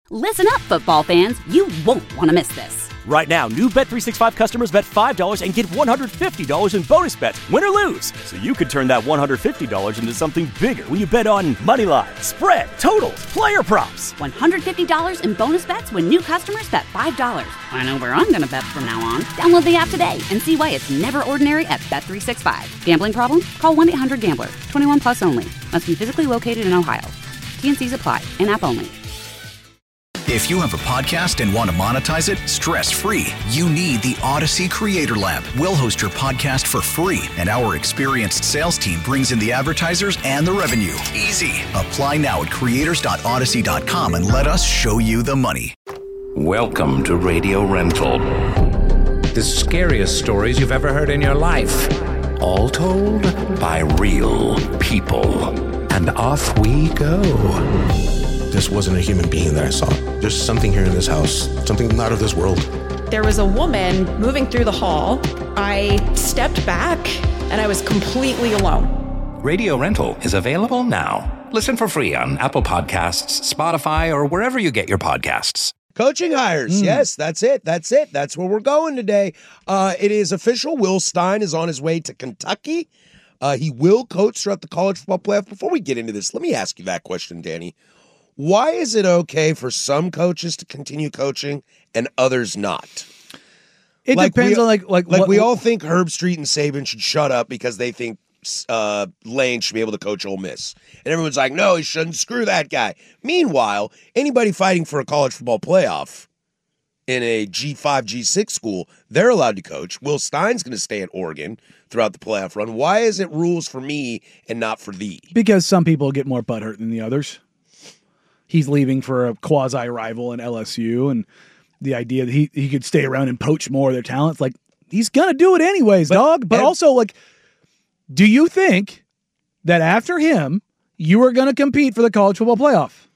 Listen up, football fans. You won't want to miss this. Right now, new Bet365 customers bet $5 and get $150 in bonus bets, win or lose. So you could turn that $150 into something bigger when you bet on money line, spread, totals, player props. $150 in bonus bets when new customers bet $5. I know where I'm going to bet from now on. Download the app today and see why it's never ordinary at Bet365. Gambling problem? Call 1-800-GAMBLER. 21 plus only. Must be physically located in Ohio. T&Cs apply. In-app only. If you have a podcast and want to monetize it stress-free, you need the Odyssey Creator Lab. We'll host your podcast for free, and our experienced sales team brings in the advertisers and the revenue. Easy. Apply now at creators.odyssey.com and let us show you the money. Welcome to Radio Rental. The scariest stories you've ever heard in your life. All told by real people. And off we go. This wasn't a human being that I saw. There's something here in this house, something not of this world. There was a woman moving through the hall. I stepped back and I was completely alone. Radio Rental is available now. Listen for free on Apple Podcasts, Spotify, or wherever you get your podcasts. Coaching hires. Yes, that's it. That's where we're going today. It is official. Will Stein is on his way to Kentucky. He will coach throughout the college football playoff. Before we get into this, let me ask you that question, Danny. Why is it okay for some coaches to continue coaching and others not? It depends on what, we all think Herb Street and Saban should shut up because they think Lane should be able to coach Ole Miss. And everyone's like, no, he shouldn't. Screw that guy. Meanwhile, anybody fighting for a college football playoff in a G5, G6 school, they're allowed to coach. Will Stein's going to stay at Oregon throughout the playoff run. Why is it rules for me and not for thee? Because some people get more butthurt than the others. He's leaving for a quasi-rival in LSU, and the idea that he could stay around and poach more of their talents, like, he's going to do it anyways, dog. But also, like, do you think that after him, you are going to compete for the college football playoff?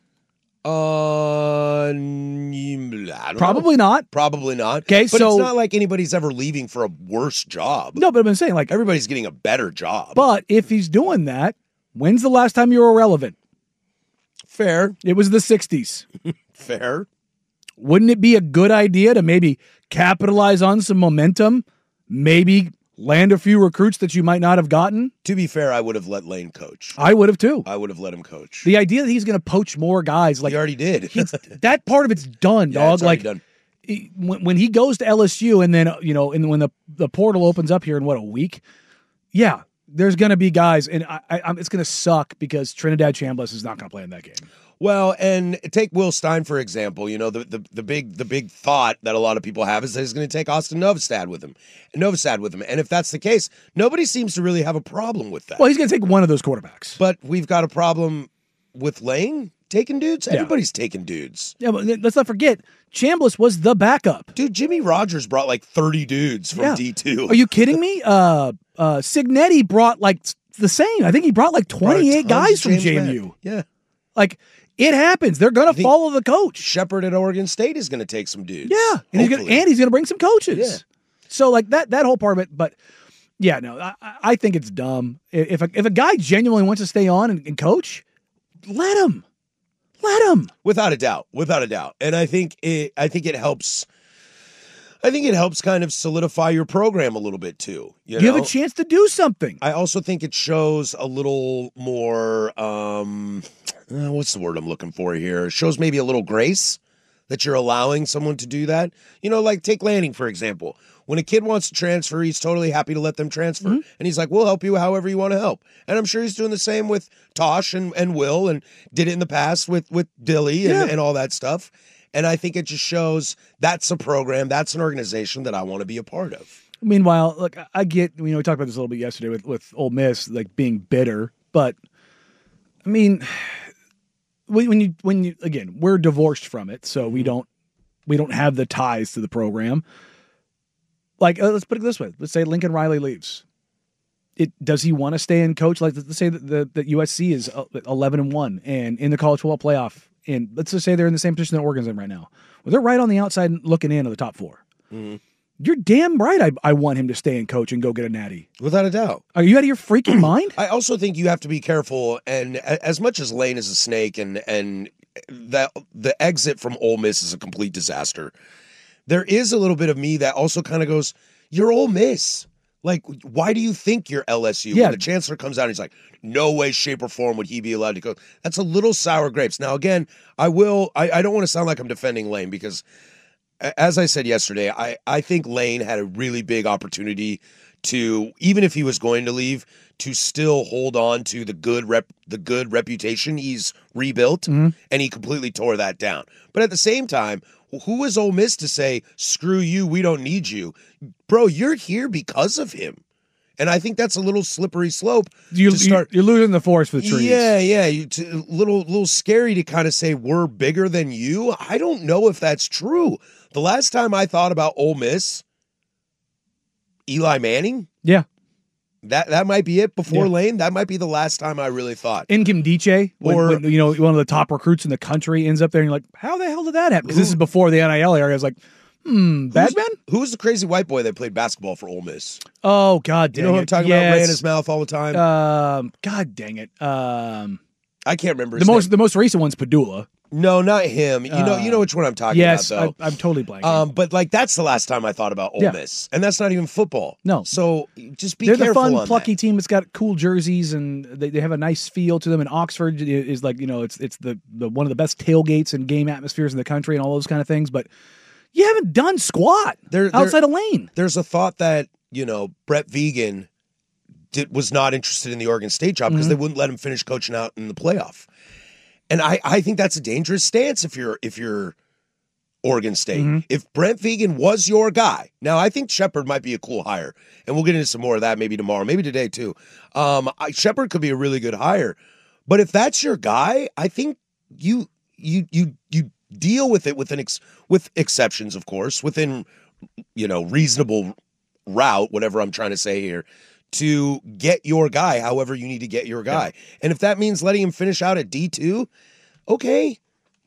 I don't Probably know. not. Probably not. Okay, but so it's not like anybody's ever leaving for a worse job. No, but I've been saying, like, everybody's getting a better job. But if he's doing that, when's the last time you were relevant? Fair. It was the 60s. Fair. Wouldn't it be a good idea to maybe capitalize on some momentum? Maybe land a few recruits that you might not have gotten? To be fair, I would have let Lane coach. I would have too. I would have let him coach. The idea that he's going to poach more guys, like, he already did. That part of it's done, Yeah, dog. it's Like, done. When he goes to LSU, and then and when the portal opens up here in a week, yeah, there's going to be guys, and it's going to suck because Trinidad Chambliss is not going to play in that game. Well, and take Will Stein, for example. You know, the big thought that a lot of people have is that he's going to take Austin Novosad with him. And if that's the case, nobody seems to really have a problem with that. Well, he's going to take one of those quarterbacks. But we've got a problem with Lane taking dudes. Everybody's taking dudes. Yeah, but let's not forget, Chambliss was the backup. Dude, Jimmy Rogers brought like 30 dudes from D2. Are you kidding me? Signetti brought like the same. I think he brought like 28 guys from JMU. Yeah. Like, it happens. They're going to follow the coach. Shepard at Oregon State is going to take some dudes. Yeah. And he's going to bring some coaches. Yeah. So, like, that whole part of it. But, yeah, no, I think it's dumb. If a guy genuinely wants to stay on and coach, let him. Let him. Without a doubt. And I think it helps. I think it helps kind of solidify your program a little bit too. You have a chance to do something. I also think it shows a little more, what's the word I'm looking for here? It shows maybe a little grace that you're allowing someone to do that. You know, like take Lanning, for example. When a kid wants to transfer, he's totally happy to let them transfer. Mm-hmm. And he's like, we'll help you however you want to help. And I'm sure he's doing the same with Tosh and Will, and did it in the past with Dilly and all that stuff. And I think it just shows that's a program, that's an organization that I want to be a part of. Meanwhile, look, I get, we talked about this a little bit yesterday with Ole Miss, like being bitter, but I mean, when you again, we're divorced from it, so we don't have the ties to the program. Like, let's put it this way: let's say Lincoln Riley leaves. Does he want to stay and coach? Like, let's say that USC is 11-1 and in the college football playoff. And let's just say they're in the same position that Oregon's in right now. Well, they're right on the outside looking in of the top four. Mm-hmm. You're damn right I want him to stay and coach and go get a natty. Without a doubt. Are you out of your freaking mind? I also think you have to be careful, and as much as Lane is a snake and that the exit from Ole Miss is a complete disaster, there is a little bit of me that also kind of goes, you're Ole Miss. Like, why do you think you're LSU? Yeah. When the chancellor comes out and he's like, no way, shape, or form would he be allowed to go. That's a little sour grapes. Now, again, I don't want to sound like I'm defending Lane because, as I said yesterday, I think Lane had a really big opportunity to, even if he was going to leave, to still hold on to the good reputation he's rebuilt, and he completely tore that down. But at the same time, who is Ole Miss to say, screw you, we don't need you? Bro, you're here because of him. And I think that's a little slippery slope. You're losing the forest for the trees. Yeah. A little scary to kind of say we're bigger than you. I don't know if that's true. The last time I thought about Ole Miss, Eli Manning. Yeah. That might be it before Lane. That might be the last time I really thought. Nkemdiche, when one of the top recruits in the country ends up there, and you're like, how the hell did that happen? Because this is before the NIL area. I was like, Bagman? Who's the crazy white boy that played basketball for Ole Miss? Oh, God dang it. You know who I'm talking about? Ran his mouth all the time? God dang it. I can't remember the most recent one's Padula. No, not him. You know which one I'm talking about, though. I'm totally blanking. But like that's the last time I thought about Ole Miss, and that's not even football. No, so just be They're careful. They're the fun, on plucky that. team that's got cool jerseys, and they have a nice feel to them. And Oxford is like it's the one of the best tailgates and game atmospheres in the country, and all those kind of things. But you haven't done squat outside of Lane. There's a thought that Brett Vegan was not interested in the Oregon State job because they wouldn't let him finish coaching out in the playoff. And I think that's a dangerous stance if you're Oregon State. If Brent Vegan was your guy, now I think Shepherd might be a cool hire, and we'll get into some more of that maybe tomorrow, maybe today too. Shepherd could be a really good hire, but if that's your guy, I think you deal with it with exceptions, of course, within reasonable route, whatever I'm trying to say here, to get your guy however you need to get your guy. Yeah. And if that means letting him finish out at D2, okay,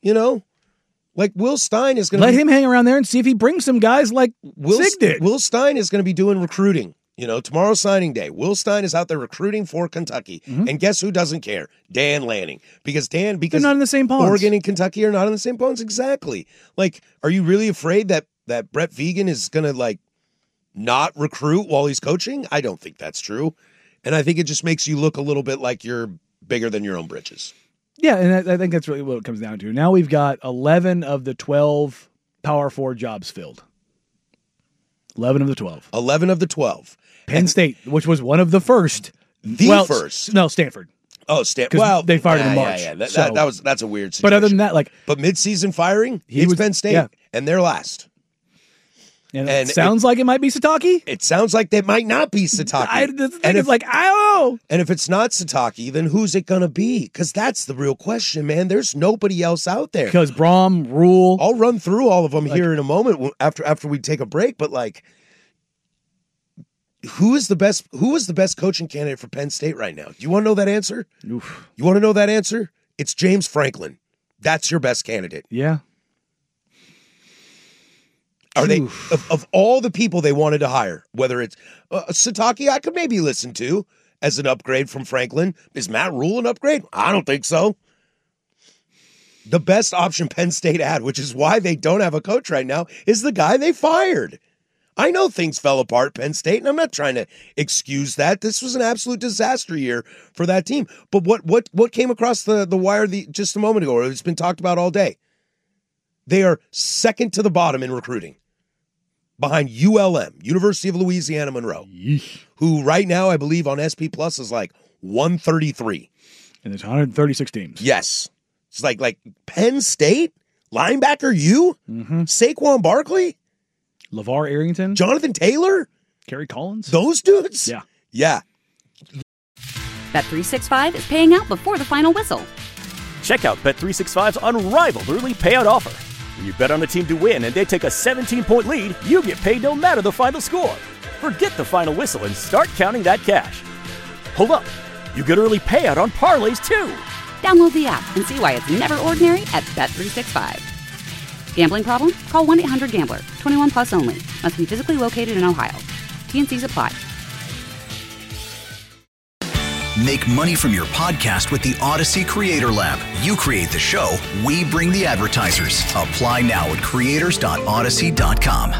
like Will Stein is going to let him hang around there and see if he brings some guys like Sig did. Will Stein is going to be doing recruiting. Tomorrow's signing day. Will Stein is out there recruiting for Kentucky. And guess who doesn't care? Dan Lanning. Because they're not in the same ponds. Oregon and Kentucky are not in the same ponds. Exactly. Like, are you really afraid that Brett Vegan is going to not recruit while he's coaching? I don't think that's true. And I think it just makes you look a little bit like you're bigger than your own britches. Yeah, and I think that's really what it comes down to. Now we've got 11 of the 12 Power 4 jobs filled. 11 of the 12. 11 of the 12. Penn State, which was one of the first. First. No, Stanford. Oh, Stanford. Well, they fired him in March. Yeah. That's a weird situation. But other than that, but mid-season firing, it's Penn State, and they're last. And it sounds like it might be Sataki. It sounds like they might not be Sataki. It's like, I don't know. And if it's not Sataki, then who's it going to be? Because that's the real question, man. There's nobody else out there. Because Brom, Rule. I'll run through all of them here in a moment after we take a break. But who is the best coaching candidate for Penn State right now? Do you want to know that answer? Oof. You want to know that answer? It's James Franklin. That's your best candidate. Yeah. Are they of all the people they wanted to hire? Whether it's Sataki, I could maybe listen to as an upgrade from Franklin. Is Matt Rule an upgrade? I don't think so. The best option Penn State had, which is why they don't have a coach right now, is the guy they fired. I know things fell apart Penn State, and I'm not trying to excuse that. This was an absolute disaster year for that team. But what came across the wire just a moment ago, or it's been talked about all day? They are second to the bottom in recruiting, behind ULM, University of Louisiana Monroe, who right now I believe on SP Plus is 133. And there's 136 teams. Yes. It's like Penn State, linebacker Saquon Barkley, LeVar Arrington, Jonathan Taylor, Kerry Collins. Those dudes? Yeah. Bet365 is paying out before the final whistle. Check out Bet365's unrivaled early payout offer. When you bet on a team to win and they take a 17-point lead, you get paid no matter the final score. Forget the final whistle and start counting that cash. Hold up. You get early payout on parlays, too. Download the app and see why it's never ordinary at Bet365. Gambling problem? Call 1-800-GAMBLER. 21 plus only. Must be physically located in Ohio. T&Cs apply. Make money from your podcast with the Odyssey Creator Lab. You create the show, we bring the advertisers. Apply now at creators.odyssey.com.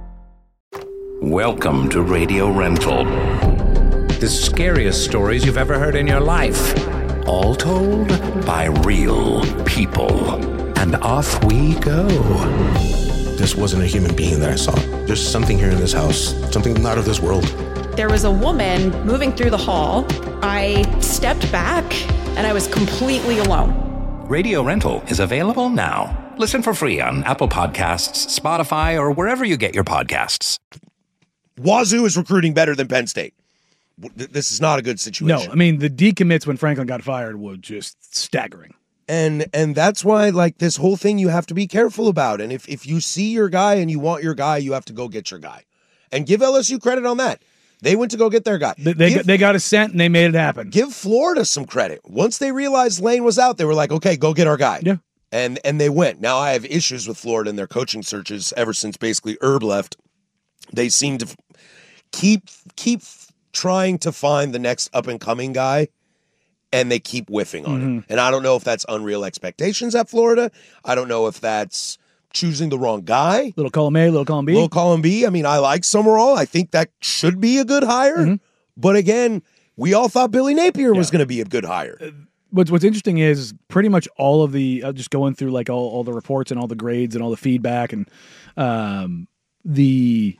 Welcome to Radio Rental. The scariest stories you've ever heard in your life. All told by real people. And off we go. This wasn't a human being that I saw. There's something here in this house, something not of this world. There was a woman moving through the hall. I stepped back and I was completely alone. Radio Rental is available now. Listen for free on Apple Podcasts, Spotify, or wherever you get your podcasts. Wazoo is recruiting better than Penn State. This is not a good situation. No, I mean, the decommits when Franklin got fired were just staggering. And that's why, like, this whole thing you have to be careful about. And if you see your guy and you want your guy, you have to go get your guy. And give LSU credit on that. They went to go get their guy. They got a cent and they made it happen. Give Florida some credit. Once they realized Lane was out, they were like, okay, go get our guy. Yeah. And they went. Now, I have issues with Florida and their coaching searches ever since basically Herb left. They seem to keep trying to find the next up-and-coming guy, and they keep whiffing on it. And I don't know if that's unreal expectations at Florida. I don't know if that's choosing the wrong guy. Little column A, little column B. Little column B. I mean, I like Summerall. I think that should be a good hire. But again, we all thought Billy Napier was going to be a good hire. What's interesting is pretty much all of the, just going through like all the reports and all the grades and all the feedback and the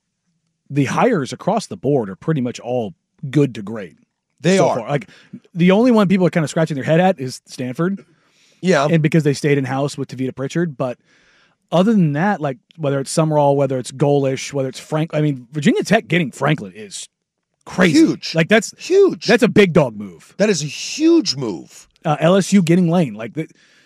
hires across the board are pretty much all good to great. They so are. far. Like the only one people are kind of scratching their head at is Stanford. Yeah. And because they stayed in house with Tavita Pritchard. But other than that, like whether it's Summerall, whether it's Golish, whether it's Frank, I mean, Virginia Tech getting Franklin is crazy. Huge. Like that's huge. That's a big dog move. That is a huge move. LSU getting Lane. Like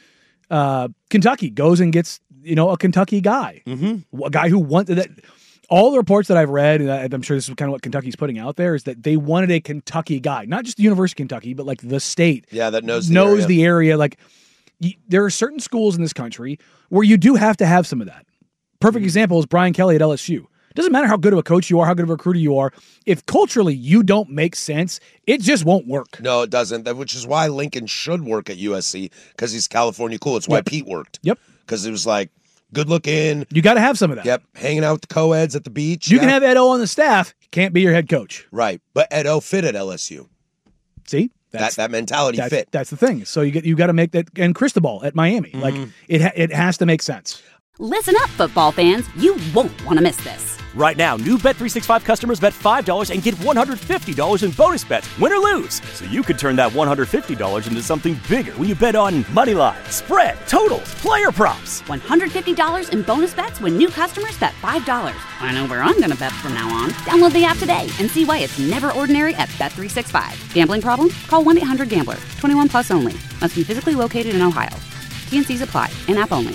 Kentucky goes and gets, a Kentucky guy. A guy who wanted that. All the reports that I've read, and I'm sure this is kind of what Kentucky's putting out there, is that they wanted a Kentucky guy, not just the University of Kentucky, but like the state. Yeah, that knows the area. Like there are certain schools in this country where you do have to have some of that. Perfect example is Brian Kelly at LSU. Doesn't matter how good of a coach you are, how good of a recruiter you are. If culturally you don't make sense, it just won't work. No, it doesn't. Which is why Lincoln should work at USC because he's California cool. It's why Pete worked. Yep. Because it was like, good looking. You got to have some of that. Yep. Hanging out with the co-eds at the beach. You can have Ed O on the staff. Can't be your head coach. Right. But Ed O fit at LSU. See? That mentality fit. That's the thing. So you got to make that. And Cristobal at Miami. Like it has to make sense. Listen up, football fans. You won't want to miss this. Right now, new Bet365 customers bet $5 and get $150 in bonus bets, win or lose. So you could turn that $150 into something bigger when you bet on moneyline, spread, totals, player props. $150 in bonus bets when new customers bet $5. I know where I'm going to bet from now on. Download the app today and see why it's never ordinary at Bet365. Gambling problem? Call 1-800-GAMBLER. 21 plus only. Must be physically located in Ohio. T&Cs apply. In-app only.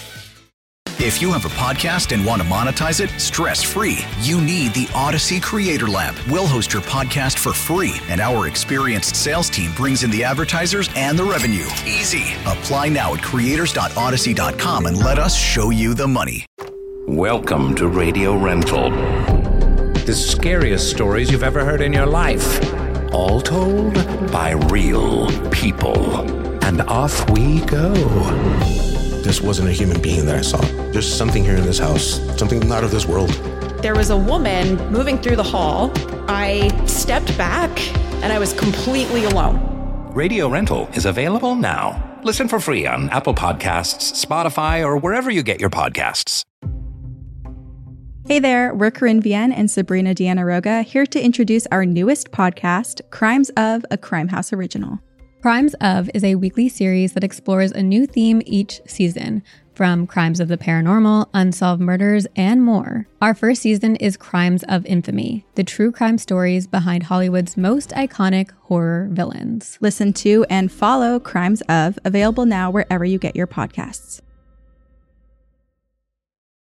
If you have a podcast and want to monetize it stress-free, you need the Odyssey Creator Lab. We'll host your podcast for free, and our experienced sales team brings in the advertisers and the revenue. Easy. Apply now at creators.odyssey.com and let us show you the money. Welcome to Radio Rental. The scariest stories you've ever heard in your life. All told by real people. And off we go. This wasn't a human being that I saw. There's something here in this house, something not of this world. There was a woman moving through the hall. I stepped back and I was completely alone. Radio Rental is available now. Listen for free on Apple Podcasts, Spotify, or wherever you get your podcasts. Hey there, we're Corinne Vienne and Sabrina Deanna Roga here to introduce our newest podcast, Crimes of, a Crime House original. Crimes of is a weekly series that explores a new theme each season, from crimes of the paranormal, unsolved murders, and more. Our first season is Crimes of Infamy, the true crime stories behind Hollywood's most iconic horror villains. Listen to and follow Crimes of, available now wherever you get your podcasts.